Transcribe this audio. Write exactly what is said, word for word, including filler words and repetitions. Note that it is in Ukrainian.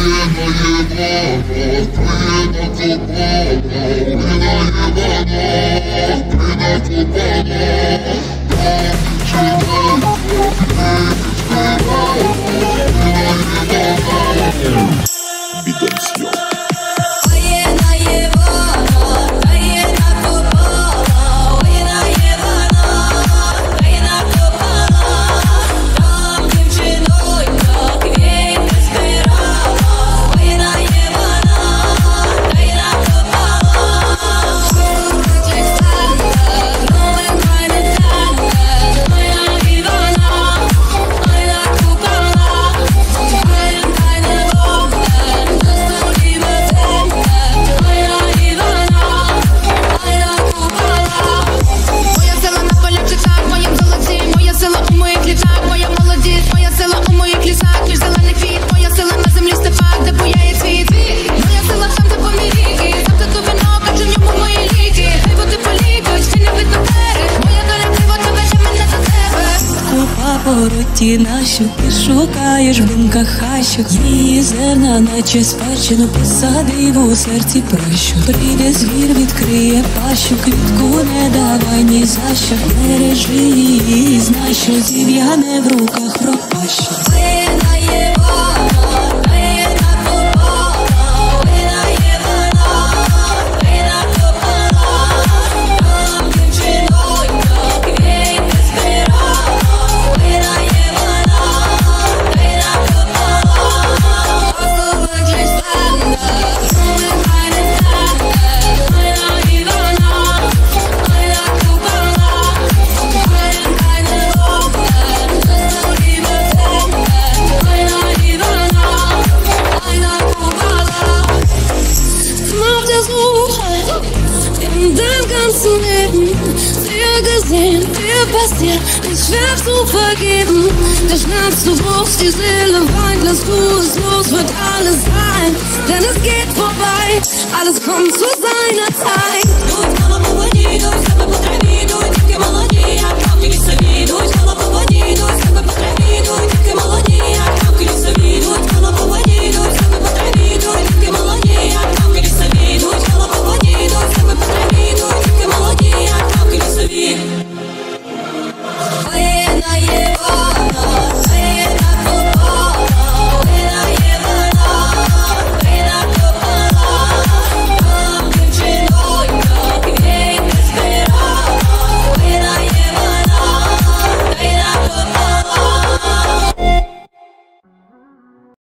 Ті нащук, ти шукаєш в думках хащок. Її зерна, наче спадщину, посадив у серці прощу. Прийде звір, відкриє пащу, квітку не давай ні за що. Бережи її, знай, що зів'яне в руках пропащу. Ist schwer zu vergeben, der Schmerz, du bruchst die Seele, weint, lass du es los, wird alles sein, denn es geht vorbei, alles kommt zu seiner Zeit.